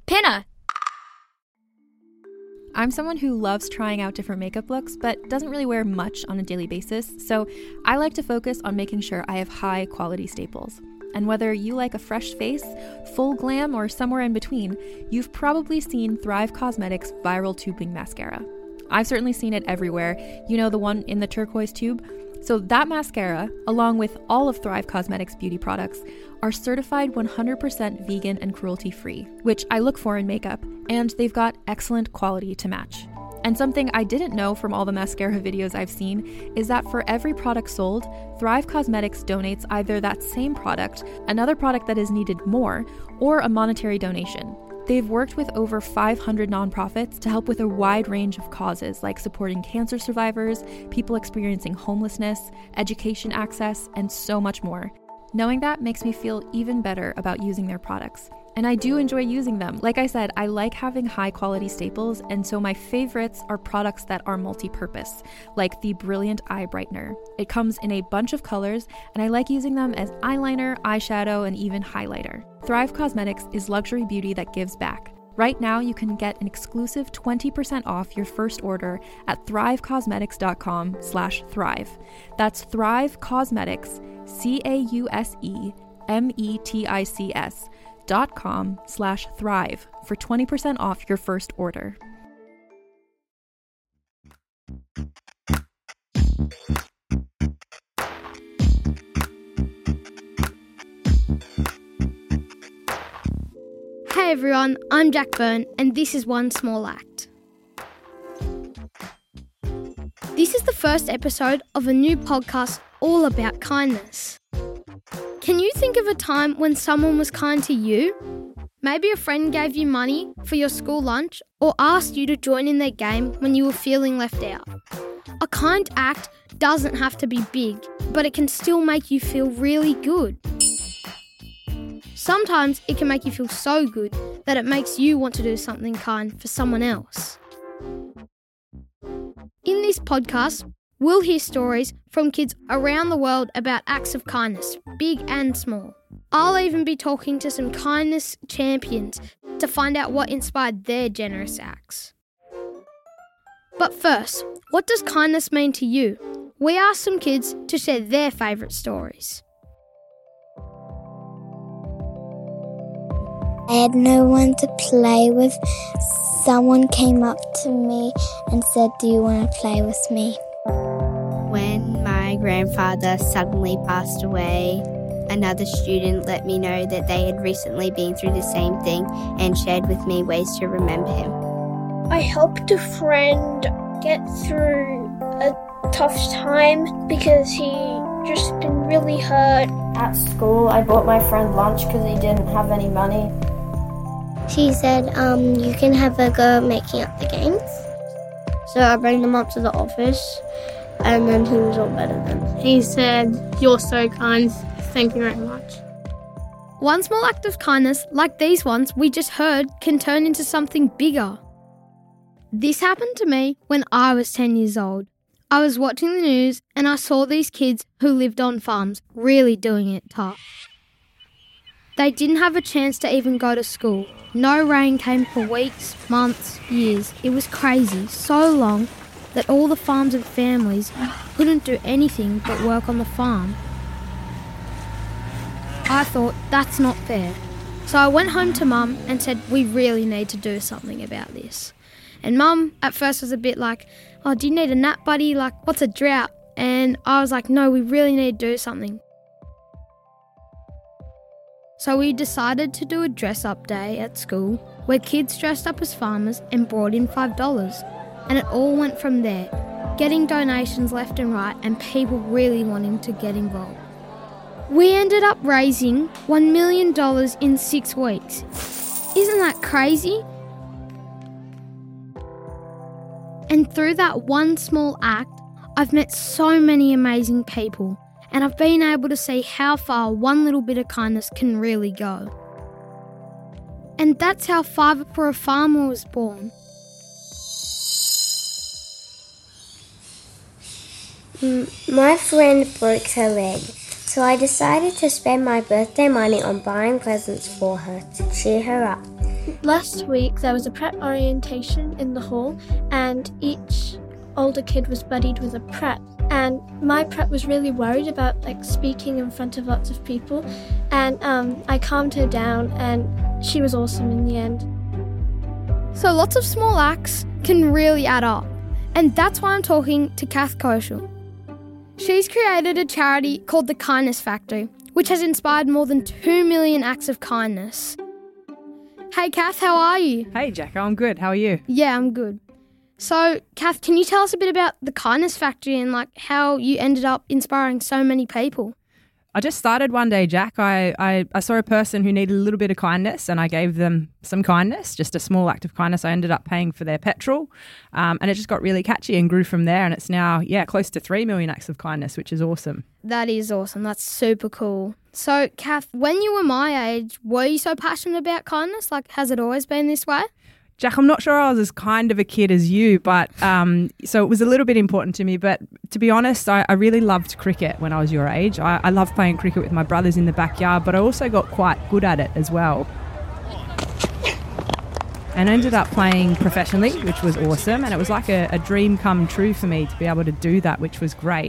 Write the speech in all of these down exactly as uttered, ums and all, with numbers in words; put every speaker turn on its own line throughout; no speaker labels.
Pinna!
I'm someone who loves trying out different makeup looks, but doesn't really wear much on a daily basis, so I like to focus on making sure I have high quality staples. And whether you like a fresh face, full glam, or somewhere in between, you've probably seen Thrive Causemetics Viral Tubing Mascara. I've certainly seen it everywhere. You know, the one in the turquoise tube? So that mascara, along with all of Thrive Causemetics beauty products, are certified one hundred percent vegan and cruelty-free, which I look for in makeup, and they've got excellent quality to match. And something I didn't know from all the mascara videos I've seen is that for every product sold, Thrive Causemetics donates either that same product, another product that is needed more, or a monetary donation. They've worked with over five hundred nonprofits to help with a wide range of causes like supporting cancer survivors, people experiencing homelessness, education access, and so much more. Knowing that makes me feel even better about using their products. And I do enjoy using them. Like I said, I like having high quality staples, and so my favorites are products that are multi-purpose, like the Brilliant Eye Brightener. It comes in a bunch of colors, and I like using them as eyeliner, eyeshadow, and even highlighter. Thrive Causemetics is luxury beauty that gives back. Right now, you can get an exclusive twenty percent off your first order at thrivecausemetics.com slash thrive. That's Thrive Causemetics, C A U S E M E T I C S dot com slash thrive for twenty percent off your first order.
Hey everyone, I'm Jack Byrne and this is One Small Act. This is the first episode of a new podcast all about kindness. Can you think of a time when someone was kind to you? Maybe a friend gave you money for your school lunch or asked you to join in their game when you were feeling left out. A kind act doesn't have to be big, but it can still make you feel really good. Sometimes it can make you feel so good that it makes you want to do something kind for someone else. In this podcast, we'll hear stories from kids around the world about acts of kindness, big and small. I'll even be talking to some kindness champions to find out what inspired their generous acts. But first, what does kindness mean to you? We asked some kids to share their favourite stories.
I had no one to play with. Someone came up to me and said, "Do you want to play with me?"
When my grandfather suddenly passed away, another student let me know that they had recently been through the same thing and shared with me ways to remember him.
I helped a friend get through a tough time because he just been really hurt.
At school, I bought my friend lunch because he didn't have any money.
She said, um, you can have a go at making up the games.
So I bring them up to the office, and then he was all better than.
He said, "You're so kind, thank you very much."
One small act of kindness, like these ones we just heard, can turn into something bigger. This happened to me when I was ten years old. I was watching the news and I saw these kids who lived on farms really doing it tough. They didn't have a chance to even go to school. No rain came for weeks, months, years. It was crazy, so long that all the farms and families couldn't do anything but work on the farm. I thought, that's not fair. So I went home to Mum and said, we really need to do something about this. And Mum at first was a bit like, oh, do you need a nap, buddy? Like, what's a drought? And I was like, no, we really need to do something. So we decided to do a dress-up day at school where kids dressed up as farmers and brought in five dollars. And it all went from there, getting donations left and right and people really wanting to get involved. We ended up raising one million dollars in six weeks. Isn't that crazy? And through that one small act, I've met so many amazing people, and I've been able to see how far one little bit of kindness can really go. And that's how Fiver for a Farmer was born.
My friend broke her leg, so I decided to spend my birthday money on buying presents for her to cheer her up.
Last week there was a prep orientation in the hall and each older kid was buddied with a prep. And my prep was really worried about like speaking in front of lots of people, and um, I calmed her down and she was awesome in the end.
So lots of small acts can really add up, and that's why I'm talking to Kath Koschel. She's created a charity called the Kindness Factory, which has inspired more than two million acts of kindness. Hey Kath, how are you?
Hey Jacko, I'm good. How are you?
Yeah, I'm good. So, Kath, can you tell us a bit about the Kindness Factory and like how you ended up inspiring so many people?
I just started one day, Jack. I, I, I saw a person who needed a little bit of kindness and I gave them some kindness, just a small act of kindness. I ended up paying for their petrol um, and it just got really catchy and grew from there, and it's now, yeah, close to three million acts of kindness, which is awesome.
That is awesome. That's super cool. So, Kath, when you were my age, were you so passionate about kindness? Like, has it always been this way?
Jack, I'm not sure I was as kind of a kid as you, but um, so it was a little bit important to me. But to be honest, I, I really loved cricket when I was your age. I, I loved playing cricket with my brothers in the backyard, but I also got quite good at it as well. And I ended up playing professionally, which was awesome. And it was like a, a dream come true for me to be able to do that, which was great.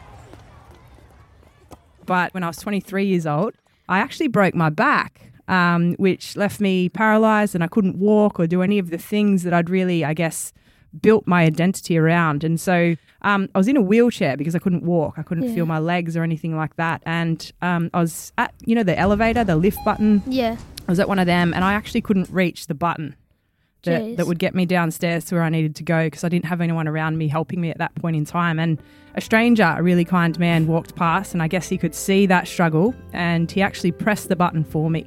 But when I was twenty-three years old, I actually broke my back. Um, which left me paralysed and I couldn't walk or do any of the things that I'd really, I guess, built my identity around. And so um, I was in a wheelchair because I couldn't walk. I couldn't yeah. feel my legs or anything like that. And um, I was at, you know, the elevator, the lift button.
Yeah.
I was at one of them and I actually couldn't reach the button that, that would get me downstairs to where I needed to go because I didn't have anyone around me helping me at that point in time. And a stranger, a really kind man, walked past and I guess he could see that struggle and he actually pressed the button for me.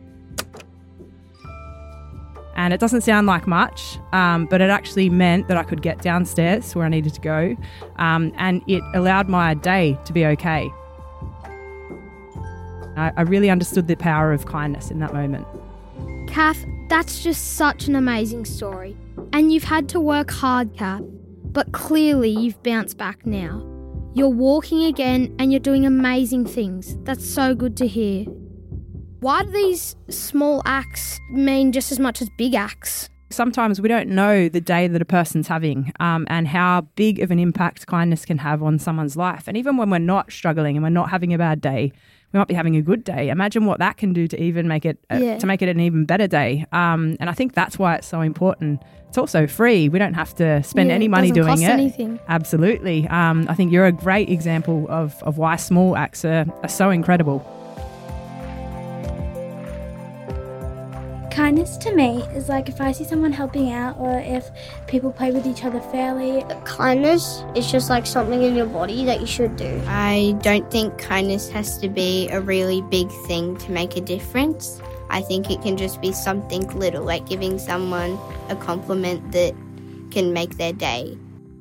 And it doesn't sound like much, um, but it actually meant that I could get downstairs where I needed to go, um, and it allowed my day to be okay. I, I really understood the power of kindness in that moment.
Kath, that's just such an amazing story. And you've had to work hard, Kath, but clearly you've bounced back now. You're walking again and you're doing amazing things. That's so good to hear. Why do these small acts mean just as much as big acts?
Sometimes we don't know the day that a person's having um, and how big of an impact kindness can have on someone's life. And even when we're not struggling and we're not having a bad day, we might be having a good day. Imagine what that can do to even make it uh, yeah. to make it an even better day. Um, and I think that's why it's so important. It's also free. We don't have to spend
yeah,
any money
doesn't
doing
cost
it.
Anything.
Absolutely. Um, I think you're a great example of, of why small acts are, are so incredible.
Kindness to me is like if I see someone helping out or if people play with each other fairly.
Kindness is just like something in your body that you should do.
I don't think kindness has to be a really big thing to make a difference. I think it can just be something little, like giving someone a compliment that can make their day.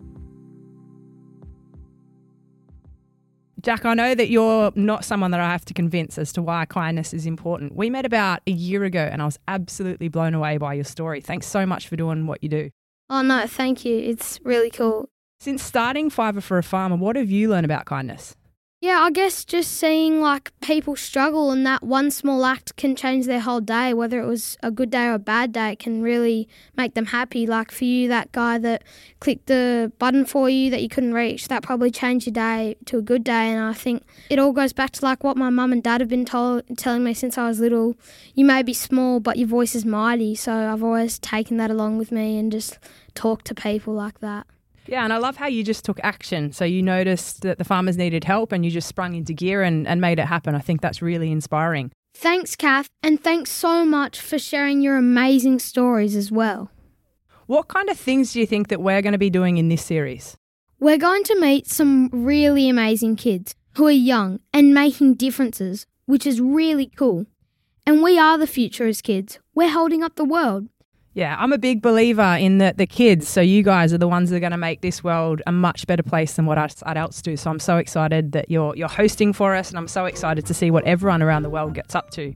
Jack, I know that you're not someone that I have to convince as to why kindness is important. We met about a year ago and I was absolutely blown away by your story. Thanks so much for doing what you do.
Oh no, thank you. It's really cool.
Since starting Fiver for a Farmer, what have you learned about kindness?
Yeah, I guess just seeing like people struggle and that one small act can change their whole day, whether it was a good day or a bad day, it can really make them happy. Like for you, that guy that clicked the button for you that you couldn't reach, that probably changed your day to a good day. And I think it all goes back to like what my mum and dad have been told, telling me since I was little. You may be small, but your voice is mighty. So I've always taken that along with me and just talked to people like that.
Yeah, and I love how you just took action. So you noticed that the farmers needed help and you just sprung into gear and, and made it happen. I think that's really inspiring.
Thanks, Kath, and thanks so much for sharing your amazing stories as well.
What kind of things do you think that we're going to be doing in this series?
We're going to meet some really amazing kids who are young and making differences, which is really cool. And we are the future as kids. We're holding up the world.
Yeah, I'm a big believer in the, the kids, so you guys are the ones that are going to make this world a much better place than what us adults do. So I'm so excited that you're you're hosting for us, and I'm so excited to see what everyone around the world gets up to.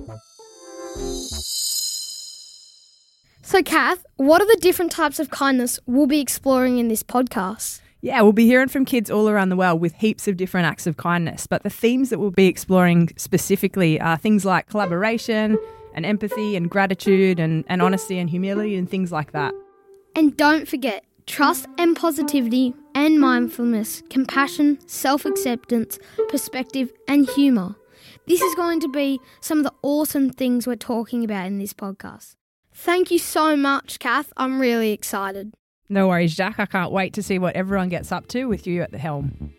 So, Kath, what are the different types of kindness we'll be exploring in this podcast?
Yeah, we'll be hearing from kids all around the world with heaps of different acts of kindness, but the themes that we'll be exploring specifically are things like collaboration, and empathy and gratitude and, and honesty and humility and things like that.
And don't forget, trust and positivity and mindfulness, compassion, self-acceptance, perspective and humour. This is going to be some of the awesome things we're talking about in this podcast. Thank you so much, Kath. I'm really excited.
No worries, Jack. I can't wait to see what everyone gets up to with you at the helm.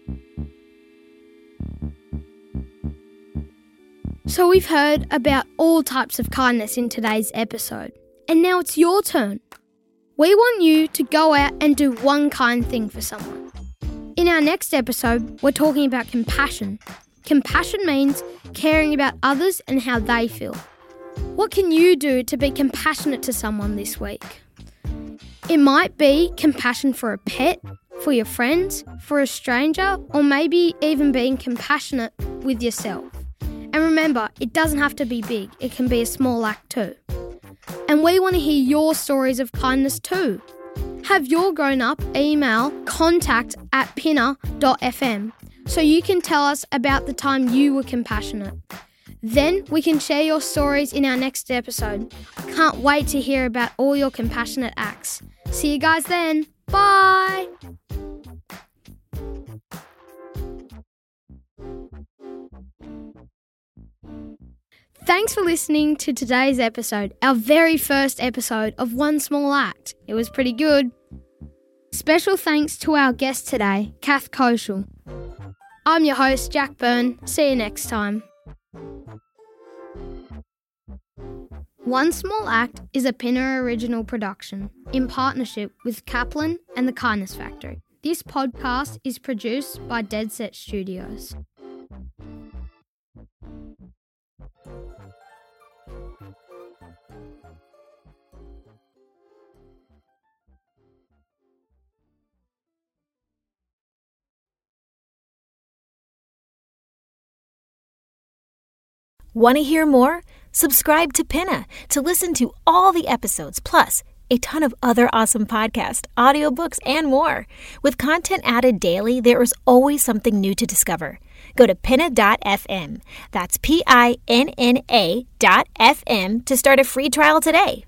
So we've heard about all types of kindness in today's episode. And now it's your turn. We want you to go out and do one kind thing for someone. In our next episode, we're talking about compassion. Compassion means caring about others and how they feel. What can you do to be compassionate to someone this week? It might be compassion for a pet, for your friends, for a stranger, or maybe even being compassionate with yourself. And remember, it doesn't have to be big, it can be a small act too. And we want to hear your stories of kindness too. Have your grown-up email contact at pinner dot f m so you can tell us about the time you were compassionate. Then we can share your stories in our next episode. Can't wait to hear about all your compassionate acts. See you guys then. Bye! Thanks for listening to today's episode, our very first episode of One Small Act. It was pretty good. Special thanks to our guest today, Kath Koschel. I'm your host, Jack Byrne. See you next time. One Small Act is a Pinner original production in partnership with Kaplan and the Kindness Factory. This podcast is produced by Dead Set Studios.
Want to hear more? Subscribe to Pinna to listen to all the episodes, plus a ton of other awesome podcasts, audiobooks, and more. With content added daily, there is always something new to discover. Go to pinna dot f m. That's P I N N A dot F M to start a free trial today.